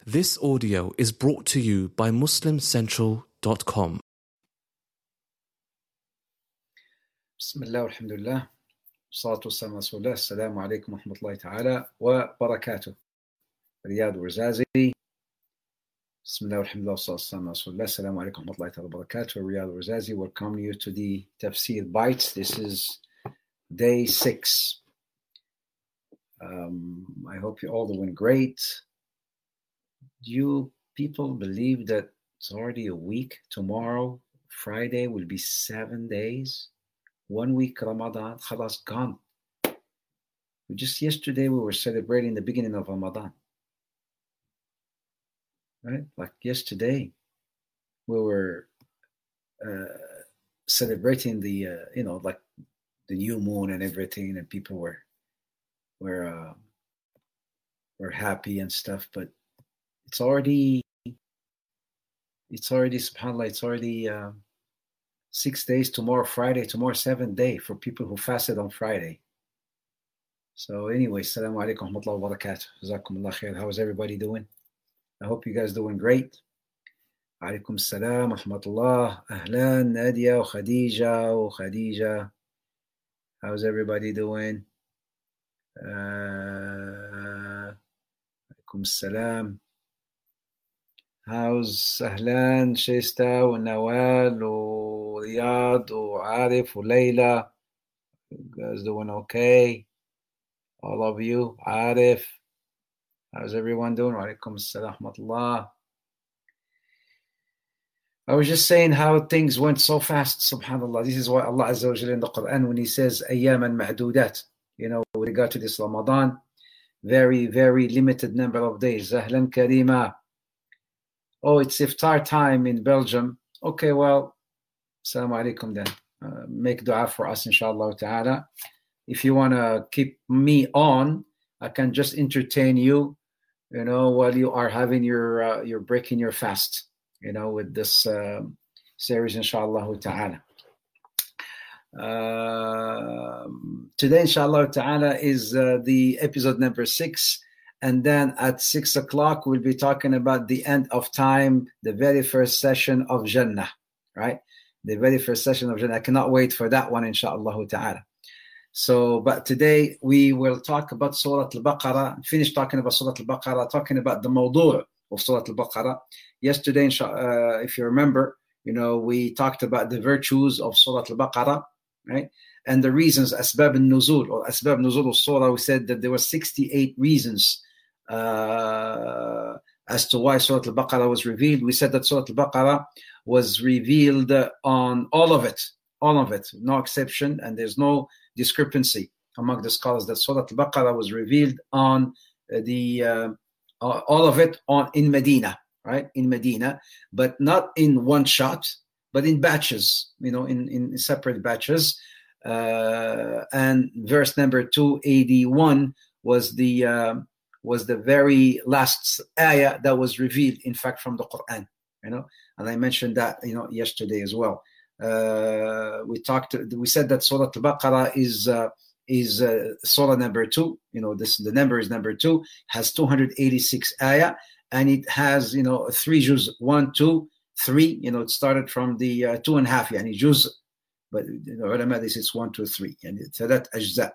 This audio is brought to you by MuslimCentral.com. Bismillah, alhamdulillah, salatu wassalam rasulullah, assalamu alaikum wa rahmatullahi ta'ala wa barakatuh. Riyad Razazi. Bismillah, alhamdulillah, salatu wassalam rasulullah, assalamu alaikum wa rahmatullahi ta'ala wa barakatuh. Riyad Razazi, welcome you to the Tafsir Bites. This is day 6. I hope you're all doing great. Do you people believe that it's already a week? Tomorrow, Friday, will be 7 days. 1 week Ramadan, khalas, gone. Just yesterday we were celebrating the beginning of Ramadan. Right? Like yesterday, we were celebrating the, like the new moon and everything, and people were happy and stuff, but it's already, subhanAllah, it's already 6 days. Tomorrow, Friday, tomorrow, 7th day for people who fasted on Friday. So anyway, assalamu alaikum wa rahmatullahi wa barakatuh. Jazakumullah khair. How is everybody doing? I hope you guys doing great. Alaikum salam wa rahmatullah. Ahlan, Nadia, Khadija. How's everybody doing? Alaikum salam. How's Ahlan, Shesta, Nawal, Riyad, Arif, Layla? You guys doing okay? All of you. Arif. How's everyone doing? Alaikum assalam wa rahmatullah. I was just saying how things went so fast, subhanAllah. This is why Allah Azza wa Jalla in the Quran, when He says, Ayyaman ma'dudat, with regard to this Ramadan, very, very limited number of days. Ahlan Karima. Oh, it's iftar time in Belgium. Okay, well, assalamu alaikum then. Make dua for us, inshallah ta'ala. If you want to keep me on, I can just entertain you, while you are having you're breaking your fast, with this series, inshallah ta'ala. Today, inshallah ta'ala, is the episode number 6. And then at 6 o'clock, we'll be talking about the end of time, the very first session of Jannah, right? The very first session of Jannah. I cannot wait for that one, inshallah ta'ala. So, but today we will talk about Surah Al-Baqarah, finish talking about Surah Al-Baqarah, talking about the mawdu' of Surah Al-Baqarah. Yesterday, if you remember, we talked about the virtues of Surah Al-Baqarah, right? And the reasons, Asbab al-Nuzul, or Asbab Nuzul of Surah, we said that there were 68 reasons as to why Surah Al-Baqarah was revealed. We said that Surah Al-Baqarah was revealed on all of it, no exception, and there's no discrepancy among the scholars that Surah Al-Baqarah was revealed on all of it in Medina, right? In Medina, but not in one shot, but in batches, in separate batches. And verse number 281 was the very last ayah that was revealed, in fact, from the Quran, and I mentioned that, yesterday as well. We said that Surah Al-Baqarah is Surah number 2. The number is number 2, has 286 ayah, and it has, 3 juz, 1, 2, 3. It started from the 2.5, yani juz. But ulama, this is 1, 2, 3, and it's that ajza.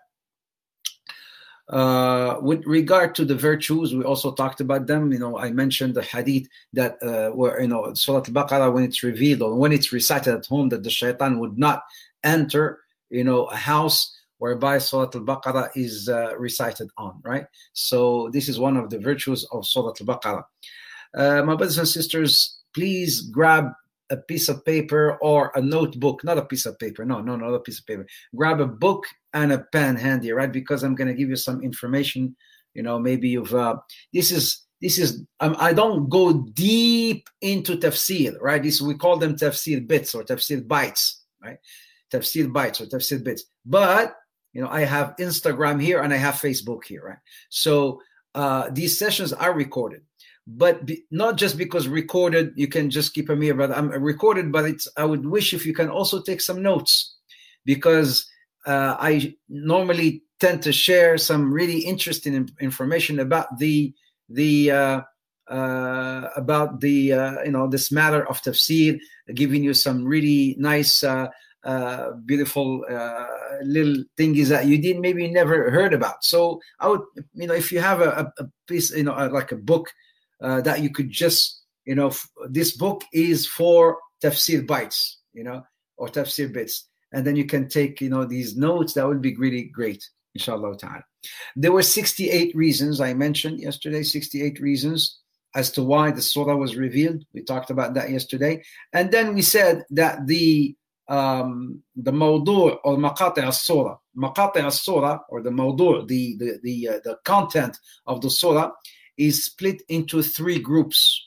With regard to the virtues, we also talked about them. I mentioned the hadith that where Surah Al-Baqarah, when it's revealed or when it's recited at home, that the shaitan would not enter a house whereby Surah Al-Baqarah is recited on, right? So this is one of the virtues of Surah Al-Baqarah. My brothers and sisters, please grab a piece of paper or a notebook, not a piece of paper. No, not a piece of paper. Grab a book and a pen handy, right? Because I'm going to give you some information. Maybe you've, this is, I don't go deep into tafsir, right? We call them tafsir bits or tafsir bites, right? Tafsir bites or tafsir bits. But, I have Instagram here and I have Facebook here, right? So these sessions are recorded. But not just because recorded, you can just keep a mirror, but I'm recorded, but I would wish if you can also take some notes, because I normally tend to share some really interesting information about the about the this matter of tafsir, giving you some really nice, beautiful little things that you didn't maybe never heard about. So I would, if you have a piece, like a book that you could just, this book is for tafsir bites, or tafsir bits, and then you can take, these notes. That would be really great, inshallah ta'ala. There were 68 reasons I mentioned yesterday, 68 reasons as to why the surah was revealed. We talked about that yesterday. And then we said that the mawdu' or maqati' al-surah, or the mawdu', the content of the surah is split into three groups.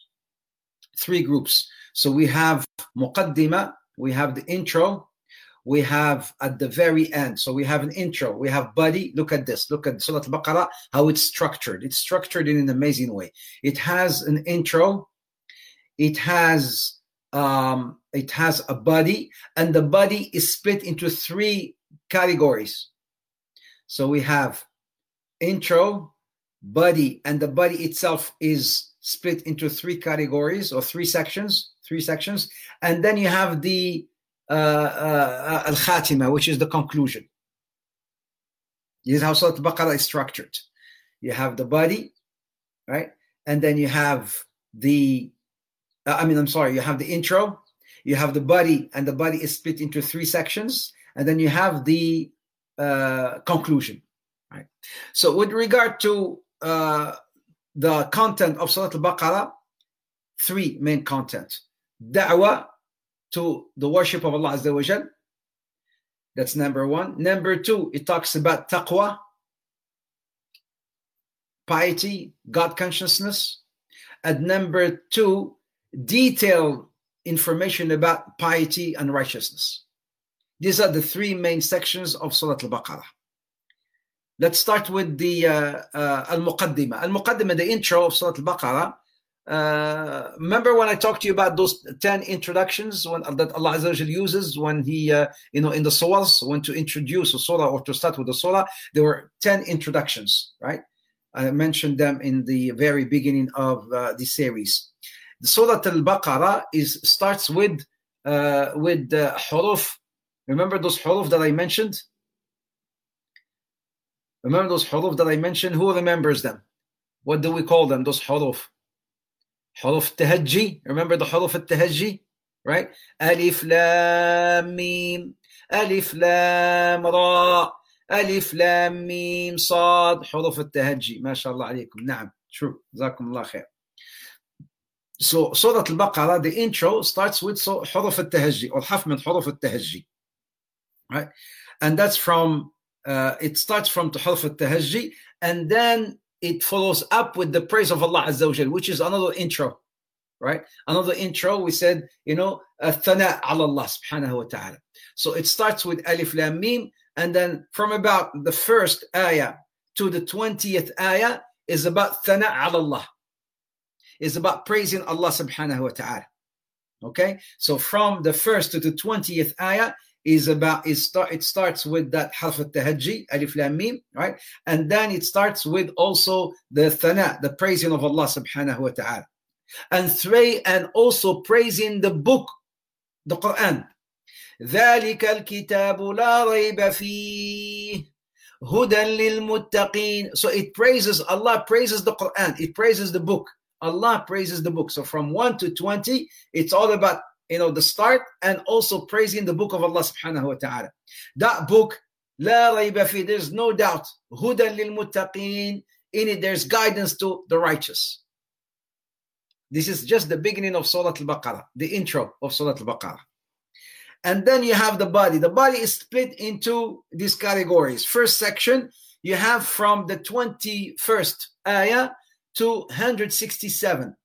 So we have muqaddimah, we have the intro, we have at the very end. So we have an intro, we have body. Look at this. Look at Surah Al-Baqarah, how it's structured. It's structured in an amazing way. It has an intro, it has a body, and the body is split into three categories. So we have intro, body, and the body itself is split into three categories or three sections. And then you have the al-khatima, which is the conclusion. This is how Surah Al-Baqarah is structured. You have the body, right? And then you have you have the intro, you have the body, and the body is split into three sections, and then you have the conclusion, right? So with regard to the content of Surah Al-Baqarah, three main content. Da'wah, to the worship of Allah Azza wa Jal. That's number one. Number two, it talks about taqwa, piety, God consciousness. And number two, detailed information about piety and righteousness. These are the three main sections of Surah Al-Baqarah. Let's start with the Al-Muqaddimah. Al-Muqaddimah, the intro of Surah Al-Baqarah. Remember when I talked to you about those 10 introductions that Allah Azza wa Jal uses when He, in the surahs, when to introduce a surah or to start with a surah, there were 10 introductions, right? I mentioned them in the very beginning of the series. The Surah Al-Baqarah starts with huruf. Remember those huruf that I mentioned? Who remembers them? What do we call them, those huruf? Huruf Tahajji. Remember the huruf Tahajji, right? Alif Lam Mim, Alif Lam Ra, Alif Lam Mim Sad. Huruf Tahajji. MashaAllah alaykum. Naam. True. Jazakumullah khair. So Surah Al-Baqarah, the intro starts with huruf Tahajji or half min huruf Tahajji, right? And that's it starts from huruf Tahajji, and then it follows up with the praise of Allah Azza wa Jal, which is another intro, right? Another intro, we said, thana ala Allah subhanahu wa ta'ala. So it starts with Alif Lam Mim, and then from about the first ayah to the 20th ayah is about thana ala Allah. Is about praising Allah subhanahu wa ta'ala. Okay? So from the first to the 20th ayah it starts with that harf al-tahajji, Alif Lam Mim, right? And then it starts with also the thana, the praising of Allah subhanahu wa ta'ala. And also praising the book, the Quran. ذَلِكَ الْكِتَابُ لَا رَيْبَ فِيهِ هُدًى لِلْمُتَّقِينَ. So it praises, Allah praises the Quran, it praises the book. Allah praises the book. So from 1 to 20, it's all about the start and also praising the book of Allah subhanahu wa ta'ala. That book, la rayba fi, there's no doubt. Hudan lil muttaqeen, in it there's guidance to the righteous. This is just the beginning of Surah Al-Baqarah, the intro of Surah Al-Baqarah. And then you have the body. The body is split into these categories. First section, you have from the 21st ayah to 167.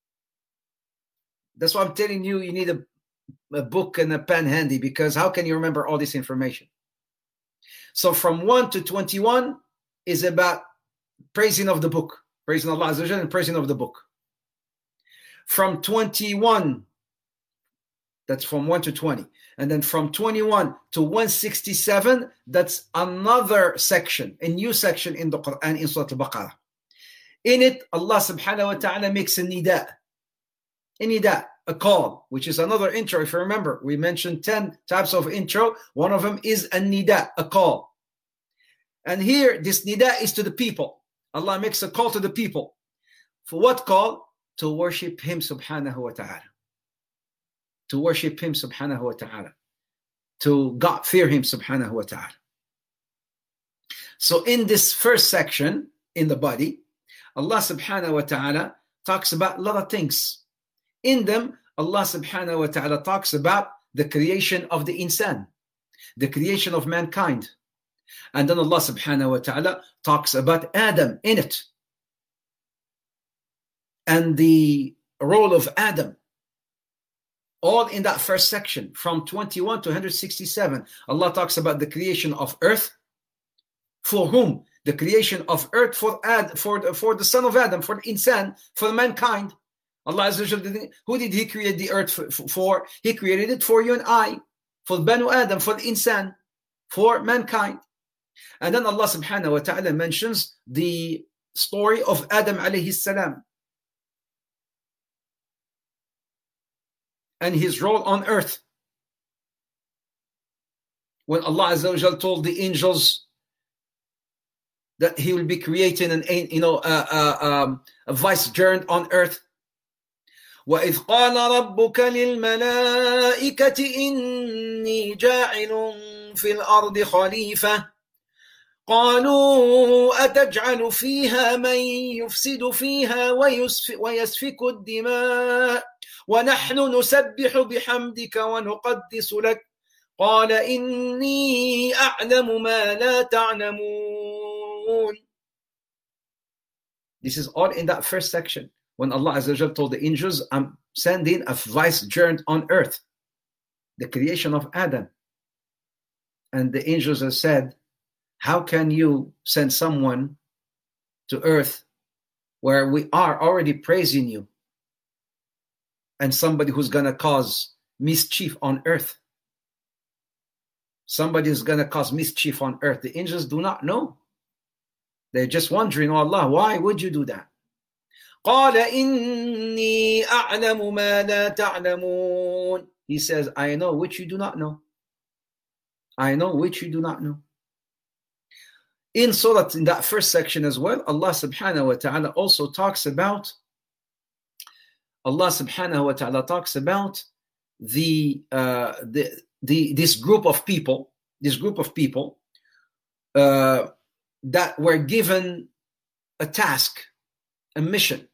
That's why I'm telling you, you need a book and a pen handy, because how can you remember all this information? So from 1 to 21 is about praising of the book, praising Allah Azza wa Jalla and praising of the book. From 21, that's from 1 to 20. And then from 21 to 167, that's another section, a new section in the Quran in Surah Al-Baqarah. In it, Allah subhanahu wa ta'ala makes a nida. A nida, a call, which is another intro. If you remember, we mentioned 10 types of intro. One of them is a nida, a call. And here, this nida is to the people. Allah makes a call to the people. For what call? To worship Him subhanahu wa ta'ala. To worship Him subhanahu wa ta'ala. To God, fear Him subhanahu wa ta'ala. So in this first section, in the body, Allah subhanahu wa ta'ala talks about a lot of things. In them, Allah subhanahu wa ta'ala talks about the creation of the insan, the creation of mankind. And then Allah subhanahu wa ta'ala talks about Adam in it. And the role of Adam. All in that first section, from 21 to 167. Allah talks about the creation of earth. For whom? The creation of earth for the son of Adam, for the insan, for mankind. Allah Azza wa Jalla, who did He create the earth for? He created it for you and I, for Banu Adam, for the insan, for mankind. And then Allah subhanahu wa ta'ala mentions the story of Adam alayhi salam and his role on earth. When Allah Azza wa Jalla told the angels that He will be creating a vicegerent on earth. وَإِذْ قَالَ رَبُّكَ لِلْمَلَائِكَةِ إِنِّي جَاعِلٌ فِي الْأَرْضِ خَلِيفَةً قَالُوا أَتَجْعَلُ فِيهَا مَنْ يُفْسِدُ فِيهَا وَيَسْفِكُ الدِّمَاءَ وَنَحْنُ نُسَبِّحُ بِحَمْدِكَ وَنُقَدِّسُ لَكَ قَالَ إِنِّي أَعْلَمُ مَا لَا تَعْلَمُونَ. This is all in that first section. When Allah Azza wa Jalla told the angels, I'm sending a vicegerent on earth, the creation of Adam. And the angels have said, how can you send someone to earth where we are already praising you and somebody who's going to cause mischief on earth? Somebody is going to cause mischief on earth. The angels do not know. They're just wondering, oh Allah, why would you do that? قَالَ إِنِّي أَعْلَمُ مَا لَا تَعْلَمُونَ. He says, I know which you do not know. I know which you do not know. In Surah, in that first section as well, Allah subhanahu wa ta'ala also talks about this group of people that were given a task, a mission,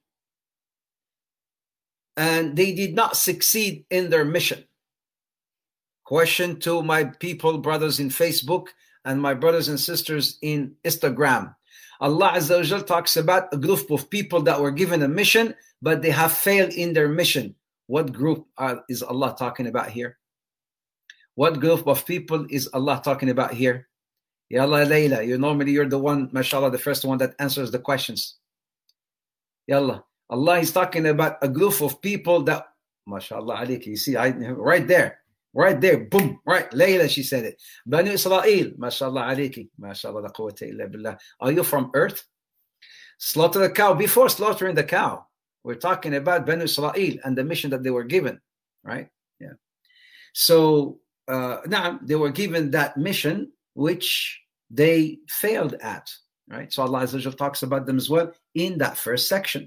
and they did not succeed in their mission. Question to my people, brothers in Facebook, and my brothers and sisters in Instagram. Allah Azza wa Jal talks about a group of people that were given a mission, but they have failed in their mission. What group is Allah talking about here? What group of people is Allah talking about here? Yalla Layla, you're the one, mashallah, the first one that answers the questions. Yalla. Allah is talking about a group of people that, mashallah alayki, you see, right there, boom, right, Layla, she said it. Banu Israel, mashallah alayki, mashallah la quwwata illa billah. Are you from earth? Slaughter the cow. Before slaughtering the cow, we're talking about Banu Israel and the mission that they were given, right? Yeah. So, now they were given that mission, which they failed at, right? So Allah Azza wa Jalla talks about them as well in that first section.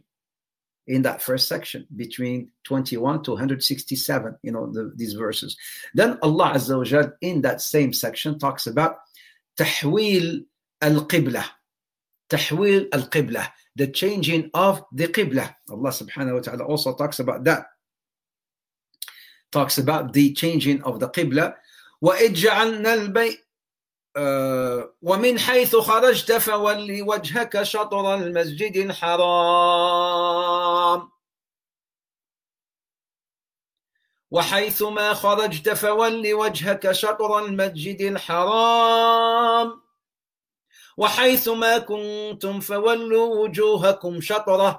Between 21 to 167, these verses. Then Allah Azza wa Jalla in that same section talks about tahwil al-qibla, the changing of the qibla. Allah subhanahu wa ta'ala also talks about that. Talks about the changing of the qibla. وَإِجْعَلْنَا الْبَيْتَ ومن حيث خرجت فول وجهك شطر المسجد الحرام وحيث ما خرجت فول وجهك شطر المسجد الحرام وحيث ما كنتم فولوا وجوهكم شطره.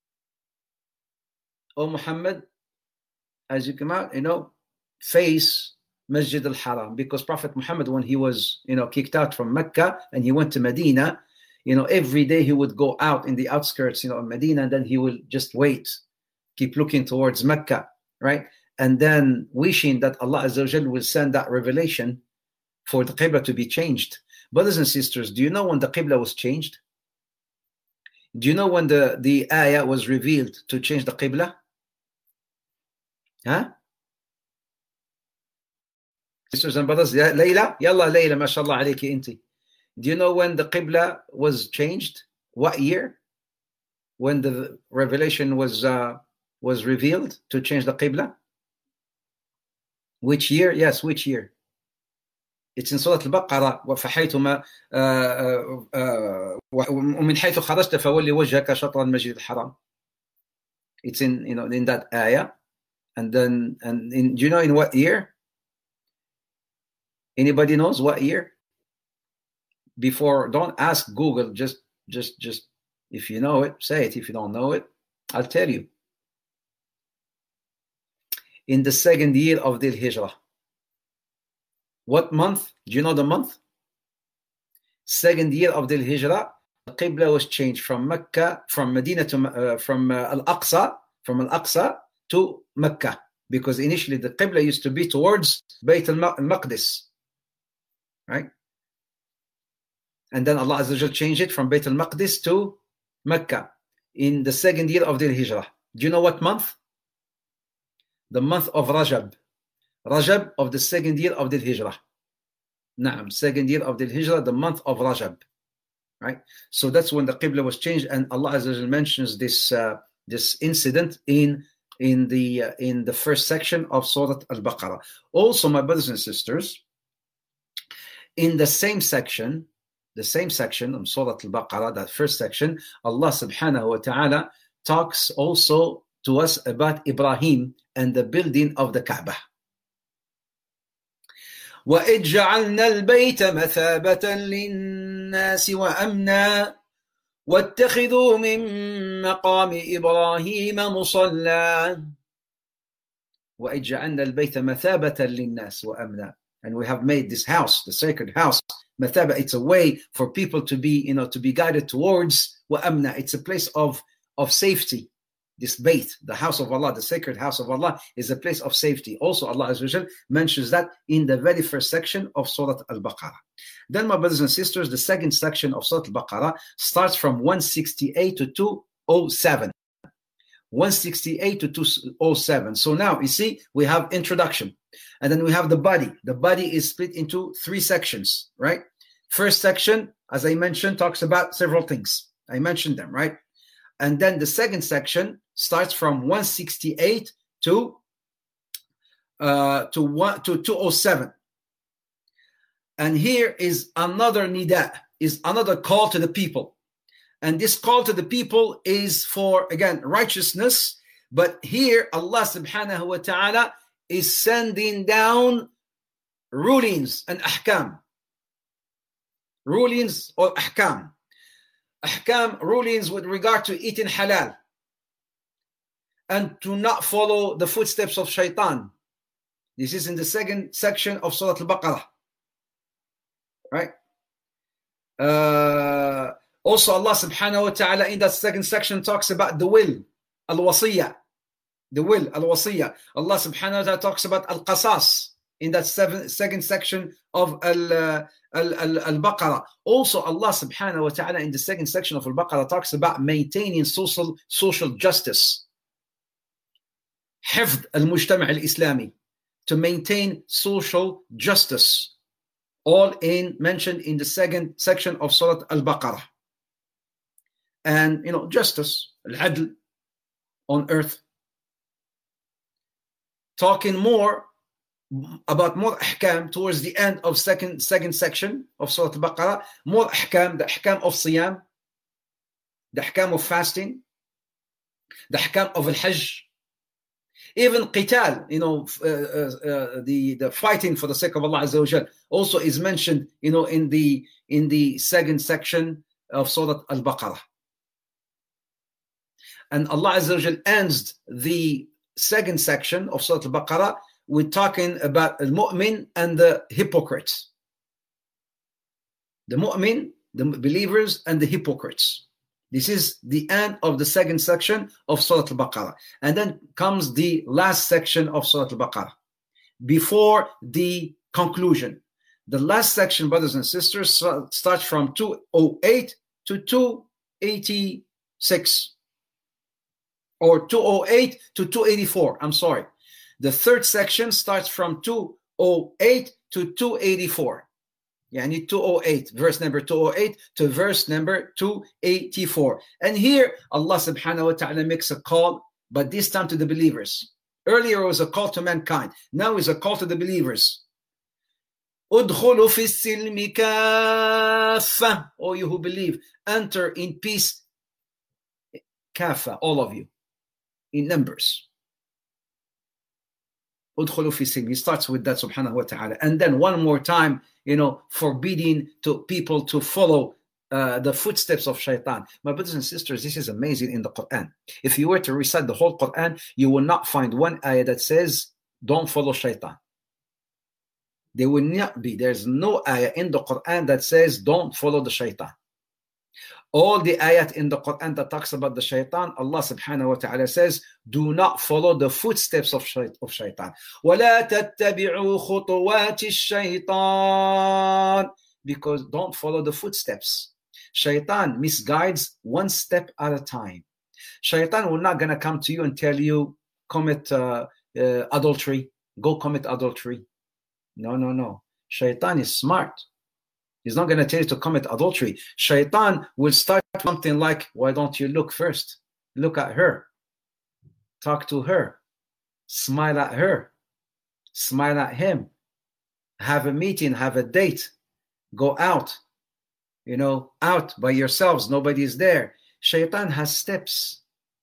O Muhammad, as you come out, face Masjid al-Haram, because Prophet Muhammad, when he was, kicked out from Mecca and he went to Medina, every day he would go out in the outskirts, of Medina, and then he will just wait, keep looking towards Mecca, right? And then wishing that Allah Azza wa Jal will send that revelation for the Qibla to be changed. Brothers and sisters, do you know when the Qibla was changed? Do you know when the ayah was revealed to change the Qibla? Huh? Sisters and brothers, Layla? Yalla Layla, mashallah alayki inti. Do you know when the Qibla was changed? What year? When the revelation was revealed to change the Qibla? Which year? Yes, which year? It's in Surah Al-Baqarah. وَفَحَيْثُمَا وَمِنْ حَيْثُ خَرَجْتَ فَوَلِّ وَجْهَكَ شَطْرَ الْمَسْجِدِ الْحَرَامِ. It's in that ayah. And then, do you know in what year? Anybody knows what year? Before, don't ask Google. Just if you know it, say it. If you don't know it, I'll tell you. In the second year of the Hijrah. What month? Do you know the month? Second year of the Hijrah, the Qibla was changed from Mecca, from Medina to from Al-Aqsa to Mecca, because initially the Qibla used to be towards Bayt al-Maqdis, right? And then Allah Azza wa Jal changed it from Bayt al-Maqdis to Mecca in the second year of the Hijrah. Do you know what month? The month of Rajab. Rajab of the second year of the Hijrah. Naam, second year of the Hijrah, the month of Rajab. Right? So that's when the Qibla was changed, and Allah Azza wa Jal mentions this incident in the first section of Surah Al-Baqarah. Also, my brothers and sisters, in the same section of Surah Al-Baqarah, that first section, Allah subhanahu wa ta'ala talks also to us about Ibrahim and the building of the Kaaba. وَإِذْ جَعَلْنَا الْبَيْتَ مَثَابَةً لِلنَّاسِ وَأَمْنًا وَاتَّخِذُوا مِن مَّقَامِ إِبْرَاهِيمَ مُصَلًّى وَإِذْ جَعَلْنَا الْبَيْتَ مَثَابَةً لِلنَّاسِ وَأَمْنًا. And we have made this house, the sacred house, Mathaba. It's a way for people to be, to be guided towards وَأَمْنًا. It's a place of safety. This Bayt, the house of Allah, the sacred house of Allah, is a place of safety. Also, Allah Azza wa Jal mentions that in the very first section of Surah Al-Baqarah. Then, my brothers and sisters, the second section of Surah Al-Baqarah starts from 168 to 207. 168 to 207. So now, you see, we have introduction. And then we have the body. The body is split into three sections, right? First section, as I mentioned, talks about several things. I mentioned them, right? And then the second section starts from 168 to 207. And here is another nida, is another call to the people. And this call to the people is for, again, righteousness. But here Allah subhanahu wa ta'ala is sending down rulings and ahkam. Rulings or ahkam. Ahkam, rulings with regard to eating halal and to not follow the footsteps of shaitan. This is in the second section of Surah Al-Baqarah. Right? Also, Allah subhanahu wa ta'ala in that second section talks about the will, al-wasiyya. The will, al-wasiyya. Allah subhanahu wa ta'ala talks about al-qasas in that second section of Al-Baqarah. Also, Allah subhanahu wa ta'ala in the second section of Al-Baqarah talks about maintaining social justice. Hifd al-Mujtama' al-Islami. To maintain social justice. All mentioned in the second section of Surah Al-Baqarah. And, justice, al-adl on earth. Talking more about more ahkam towards the end of second section of Surah Al-Baqarah, more ahkam, the ahkam of siyam, the ahkam of fasting, the ahkam of al-hajj, even qital, the fighting for the sake of Allah Azza wa Jal also is mentioned, in the second section of Surah Al-Baqarah. And Allah Azza wa Jal ends the second section of Surah Al-Baqarah with talking about al-mu'min and the hypocrites. The mu'min, the believers and the hypocrites. This is the end of the second section of Surah Al-Baqarah. And then comes the last section of Surah Al-Baqarah, before the conclusion. The last section, brothers and sisters, starts from 208 to 286. Or 208 to 284, I'm sorry. The third section starts from 208 to 284. Yani 208, verse number 208 to verse number 284. And here Allah subhanahu wa ta'ala makes a call, but this time to the believers. Earlier it was a call to mankind. Now it's a call to the believers. Udkhulu fi silmi kaffa. O you who believe, enter in peace. Kaffa, all of you, in numbers. Udkhulu fi silmi. He starts with that, subhanahu wa ta'ala. And then one more time, forbidding to people to follow the footsteps of shaitan. My brothers and sisters, this is amazing in the Quran. If you were to recite the whole Quran, you will not find one ayah that says, don't follow shaitan. There will not be. There's no ayah in the Quran that says, don't follow the shaitan. All the ayat in the Quran that talks about the shaitan, Allah subhanahu wa ta'ala says, do not follow the footsteps of shaitan. وَلَا تَتَّبِعُوا خُطُوَاتِ الشَّيْطَانِ. Because don't follow the footsteps. Shaitan misguides one step at a time. Shaitan will not going to come to you and tell you, commit adultery. Go commit adultery. No. Shaitan is smart. He's not going to tell you to commit adultery. Shaitan will start something like, why don't you look first? Look at her. Talk to her. Smile at her. Smile at him. Have a meeting. Have a date. Go out. Out by yourselves. Nobody's there. Shaitan has steps.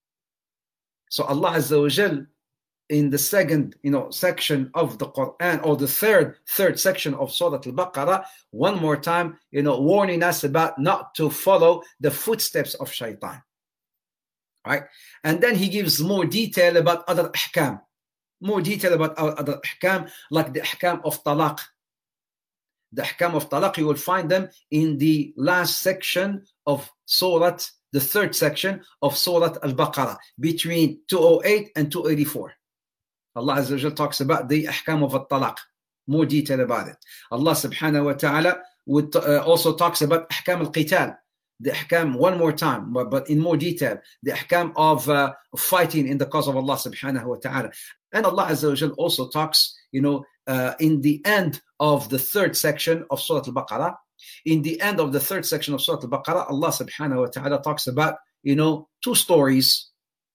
So Allah Azza wa Jal, in the second, section of the Quran, or the third section of Surah Al-Baqarah, one more time, warning us about not to follow the footsteps of shaitan. Right? And then he gives more detail about other ahkam. More detail about other ahkam, like the ahkam of talaq. The ahkam of talaq, you will find them in the last section of Surah, the third section of Surah Al-Baqarah, between 208 and 284. Allah Azza wa Jal talks about the ahkam of al-talaq, more detail about it. Allah subhanahu wa ta'ala also talks about ahkam al-qital, the ahkam one more time, but in more detail, the ahkam of fighting in the cause of Allah subhanahu wa ta'ala. And Allah Azza wa Jal also talks, in the end of the third section of Surah Al-Baqarah. In the end of the third section of Surah Al-Baqarah, Allah subhanahu wa ta'ala talks about, two stories.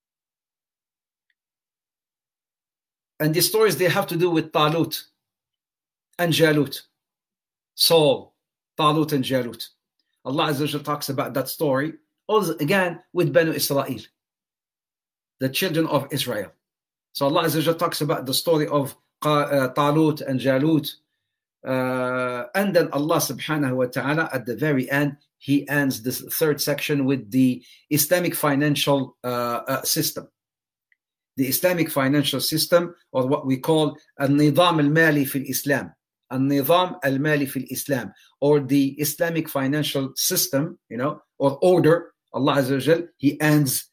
And these stories, they have to do with Talut and Jalut. Saul, Talut and Jalut. Allah Azza wa Jal talks about that story, also again with Banu Israel, the children of Israel. So Allah Azza wa Jal talks about the story of Talut and Jalut. And then Allah subhanahu wa ta'ala, at the very end, he ends this third section with the Islamic financial system. The Islamic financial system, or what we call al-nizam al-mali fil Islam, al-nizam al-mali fil Islam, or the Islamic financial system, or order. Allah Azza wa Jal, he ends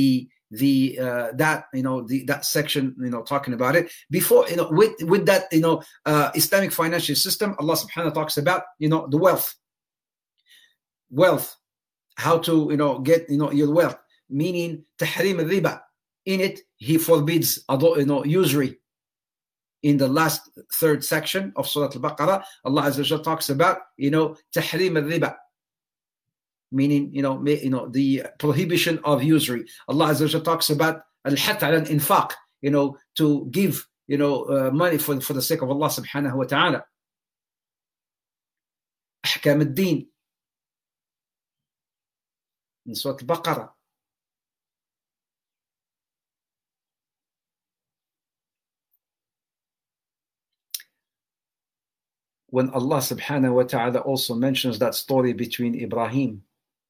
that section, talking about it. Before, with that, Islamic financial system, Allah subhanahu wa ta'ala talks about, the wealth, how to, get, your wealth, meaning tahrim al-riba. In it, he forbids usury. In the last third section of Surah Al-Baqarah, Allah Azza wa Jal talks about, tahrim al-riba, meaning, the prohibition of usury. Allah Azza wa Jal talks about al-hath al-infaq, to give, money for the sake of Allah subhanahu wa ta'ala. Ahkam al-din in Surah Al-Baqarah. When Allah subhanahu wa ta'ala also mentions that story between Ibrahim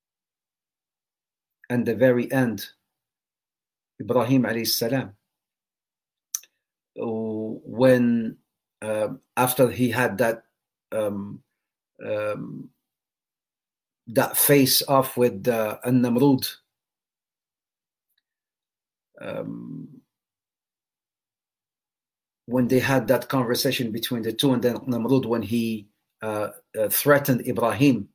and the very end, Ibrahim alayhi salam, when after he had that that face off with An-Namrud. When they had that conversation between the two, and then Namrud, when he threatened Ibrahim,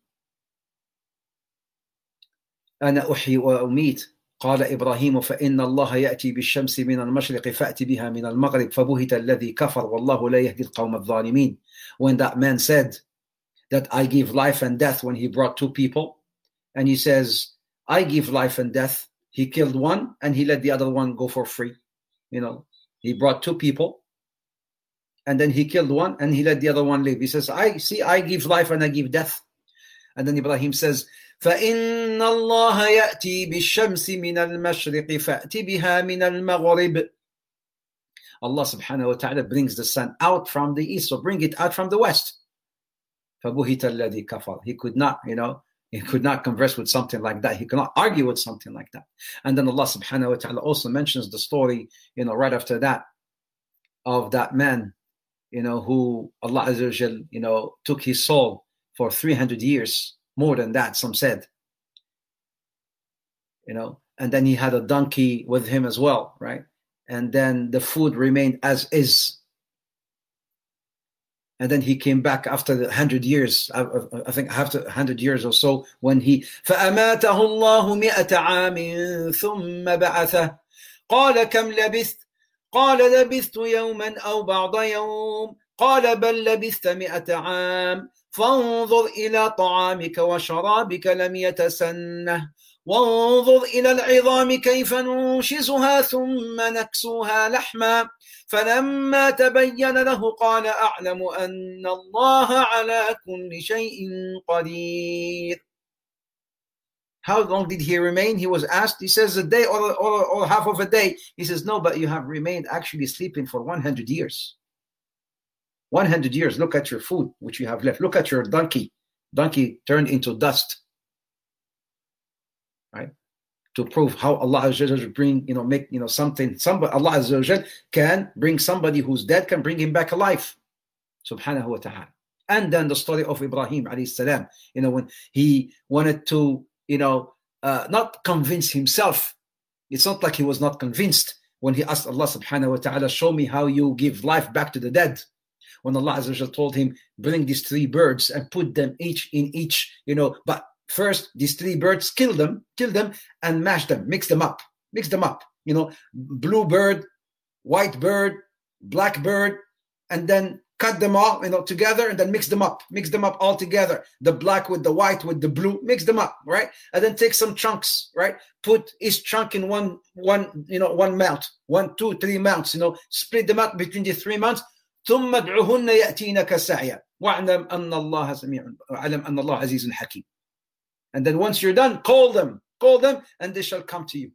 أنا أحيي وأميت قال إبراهيم فإن الله يأتي بالشمس من المشرق فأتي بها من المغرب فبهت الذي كفر والله لا يهدي القوم الظالمين. When that man said that I give life and death, when he brought two people, and he says, I give life and death, he killed one and he let the other one go for free. He brought two people and then he killed one and he let the other one live. He says, I give life and I give death. And then Ibrahim says, فَإِنَّ اللَّهَ يَأْتِي بِالشَّمْسِ مِنَ الْمَشْرِقِ فَأْتِ بِهَا مِنَ الْمَغْرِبِ. Allah subhanahu wa ta'ala brings the sun out from the east, so bring it out from the west. فَبُهِتَ الَّذِي كَفَرَ. He could not converse with something like that. He could not argue with something like that. And then Allah subhanahu wa ta'ala also mentions the story, right after that, of that man, who Allah Azza wa Jal, took his soul for 300 years, more than that, some said. And then he had a donkey with him as well, right? And then the food remained as is. And then he came back after 100 years, I think after 100 years or so, when he فَأَمَاتَهُ اللَّهُ مِئَةَ عَامٍ ثُمَّ بَعَثَهُ قَالَ كَمْ لَبِثْتَ قَالَ لَبِثْتُ يَوْمًا أَوْ بَعْضَ يَوْمٍ قَالَ بَلْ لَبِثْتَ مِئَةَ عَامٍ فانظر إلى طعامك وشرابك لم يتسنه وانظر إلى العظام كيف ننشزها ثم نكسوها لحما فلما تبين له قال أعلم أن الله على كل شيء قدير. How long did he remain? He was asked. He says a day or half of a day. He says, no, but you have remained actually sleeping for 100 years. 100 years. Look at your food, which you have left. Look at your donkey. Donkey turned into dust. Right? To prove how Allah Azza wa Jal bring, make, something. Somebody, Allah Azza wa Jal can bring somebody who's dead, can bring him back alive. Subhanahu wa ta'ala. And then the story of Ibrahim alayhi salam, when he wanted to, not convince himself. It's not like he was not convinced when he asked Allah subhanahu wa ta'ala, show me how you give life back to the dead. When Allah Azza wa Jal told him, bring these three birds and put them each in each, but first these three birds, kill them and mash them, mix them up, blue bird, white bird, black bird, and then cut them all, together, and then mix them up all together. The black with the white with the blue, mix them up, right? And then take some chunks, right? Put each chunk in one mount, 1, 2, 3 mounts, split them up between the 3 mounts. ثم ادعهن يأتينك سعيا واعلم أن الله سميع واعلم أن الله عزيز حكيم. And then once you're done, call them, and they shall come to you.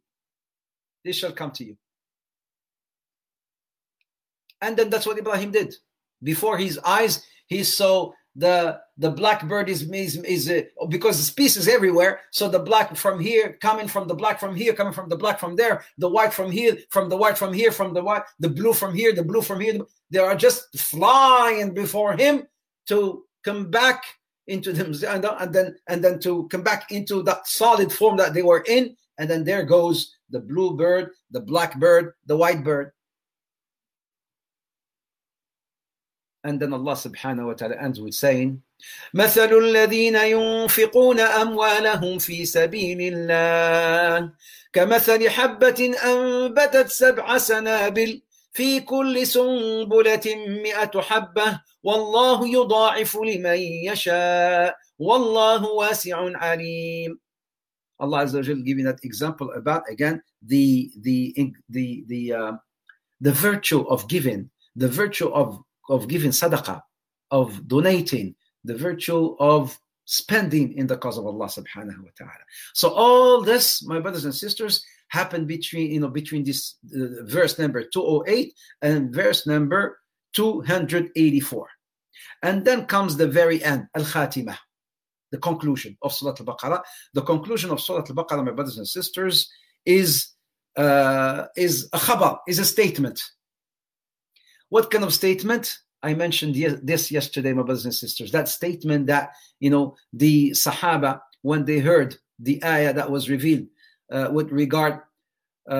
And then that's what Ibrahim did. Before his eyes, he saw the blackbird is because the species is everywhere. So the black from here, coming from the black from here, coming from the black from there, the white from here, from the white from here, from the white, the blue from here, the blue from here. They are just flying before him to come back into them, and then to come back into that solid form that they were in. And then there goes the blue bird, the black bird, the white bird. And then Allah subhanahu wa ta'ala ends with saying, مثل الذين ينفقون أموالهم في سبيل الله كمثل حبة أنبتت 7 سنابل في كل سنبلة 100 حبة والله يضاعف لمن يشاء والله واسع عليم. Allah Azza wa Jal giving that example about, again, the virtue of giving, the virtue of giving sadaqah, of donating, the virtue of spending in the cause of Allah subhanahu wa ta'ala. So all this, my brothers and sisters, happened between this verse number 208 and verse number 284. And then comes the very end, al-khatimah, the conclusion of Surah Al-Baqarah. The conclusion of Surah Al-Baqarah, my brothers and sisters, is a khabar, is a statement. What kind of statement? I mentioned this yesterday, my brothers and sisters. That statement that, the Sahaba, when they heard the ayah that was revealed with regard to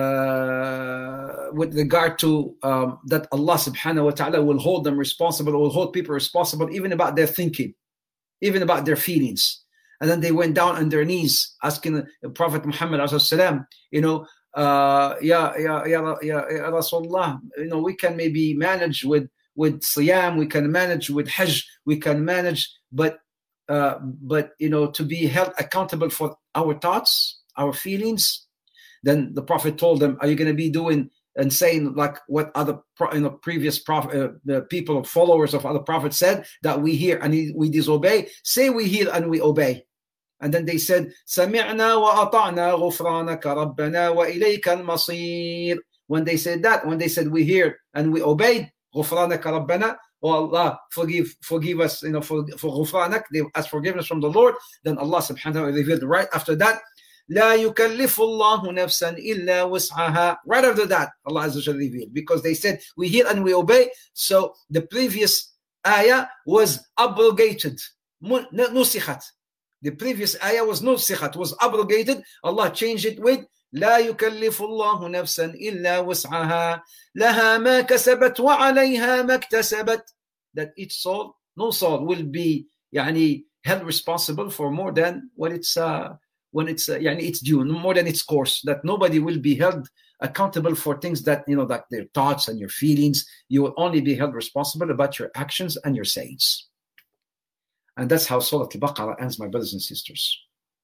that Allah subhanahu wa ta'ala will hold them responsible, will hold people responsible even about their thinking, even about their feelings. And then they went down on their knees asking the Prophet Muhammad sallallahu Ya Rasulullah, we can maybe manage with Siyam, we can manage with Hajj, we can manage, but to be held accountable for our thoughts, our feelings. Then the Prophet told them, are you going to be doing and saying like what other previous people or followers of other prophets said, that we hear and we disobey? Say we hear and we obey. And then they said, سَمِعْنَا وَأَطَعْنَا غُفْرَانَكَ رَبَّنَا وَإِلَيْكَ الْمَصِيرُ. When they said that, when they said we hear and we obeyed, غُفْرَانَكَ رَبَّنَا, oh Allah, forgive us, for غُفْرَانَك, they asked forgiveness from the Lord. Then Allah subhanahu wa ta'ala revealed right after that, لَا يُكَلِّفُ اللَّهُ نَفْسًا إِلَّا وُسْعَهَا. Right after that, Allah Azza wa Jalla revealed, because they said we hear and we obey. So the previous ayah was abrogated, nusikhat. The previous ayah was nusikhat, was abrogated. Allah changed it with لا يكلف الله نفسا إلا وسعها لها ما كسبت وعليها ما اكتسبت. That each soul, no soul will be held responsible for more than what it's it's due, more than its course. That nobody will be held accountable for things that that their thoughts and your feelings. You will only be held responsible about your actions and your sayings. And that's how Surah Al-Baqarah ends, my brothers and sisters.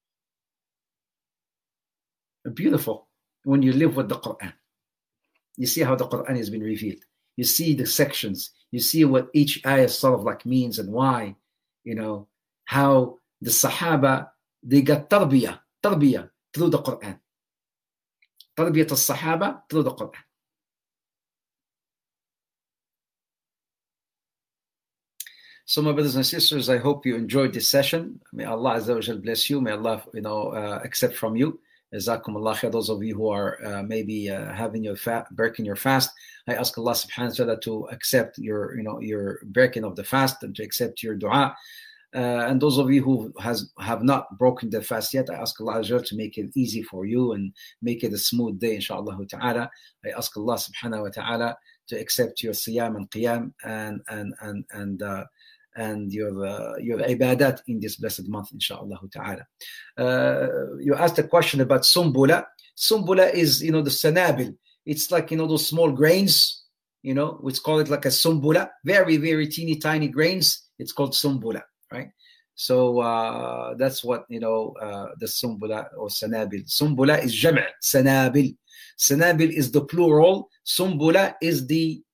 Beautiful. When you live with the Quran, you see how the Quran has been revealed. You see the sections. You see what each ayah sort of like means and why. How the Sahaba, they got tarbiyah through the Quran. Tarbiyat al-Sahaba through the Quran. So my brothers and sisters, I hope you enjoyed this session. May Allah Azza wa Jal bless you. May Allah, accept from you. Jazakum Allah khair. Those of you who are maybe having your breaking your fast, I ask Allah subhanahu wa ta'ala to accept your breaking of the fast and to accept your dua. And those of you who have not broken the fast yet, I ask Allah Azza wa Jal to make it easy for you and make it a smooth day, inshallah ta'ala. I ask Allah subhanahu wa ta'ala to accept your siyam and qiyam and your ibadat in this blessed month, inshallah ta'ala. You asked a question about sumbula. Sumbula is, the sanabil. It's like, those small grains, we call it like a sumbula. Very, very teeny tiny grains. It's called sumbula, right? So that's what, the sumbula or sanabil. Sumbula is jam' sanabil. Sanabil is the plural. Sumbula is the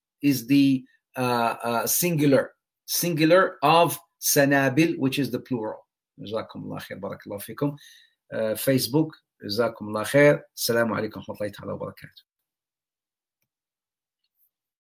singular of sanabil, which is the plural. Jazakumullah khair, barakallahu fikum. Facebook, Jazakumullah khair. Assalamu alaikum wa rahmatullahi wa barakatuh.